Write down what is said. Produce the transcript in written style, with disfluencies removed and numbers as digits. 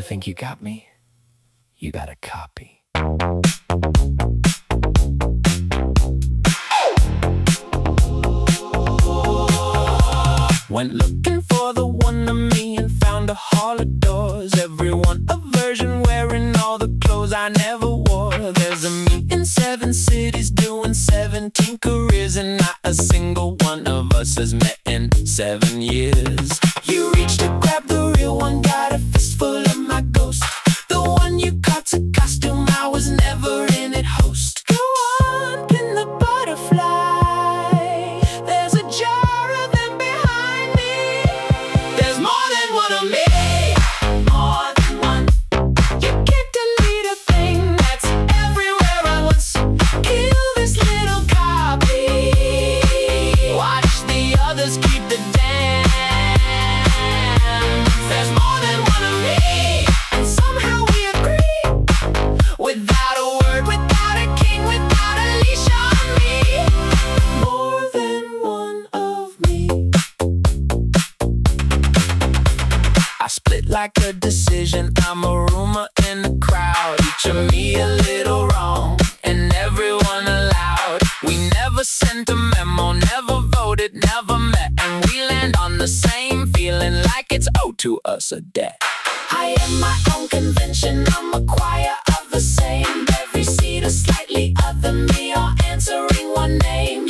think you got me? You got a copy. Went looking for the one of me and found a hall of doors. Everyone a version, wearing all the clothes I never wore. There's a me in 7 cities doing 17 careers, and not a single one of us has met in 7 years. You reached to grab the real one, got a fistful of my ghost. The one you caught a costume, I was never in it, host. Go on, pin the butterfly. There's a jar of them behind me. There's more than one of me. More than one. You can't delete a thing that's everywhere at once. Kill this little copy. Watch the others keep the dance. There's more than one of me. And somehow we agree. Without a word, without a king, without a leash on me. More than one of me. I split like a decision, I'm a rumor in the crowd. Each of me a little wrong, and everyone allowed. We never sent a memo, never voted, never met, and we land on the same feeling like it's owed to us a debt. I am my own convention, I'm a choir of the same. Every seat a slightly other me, all answering one name.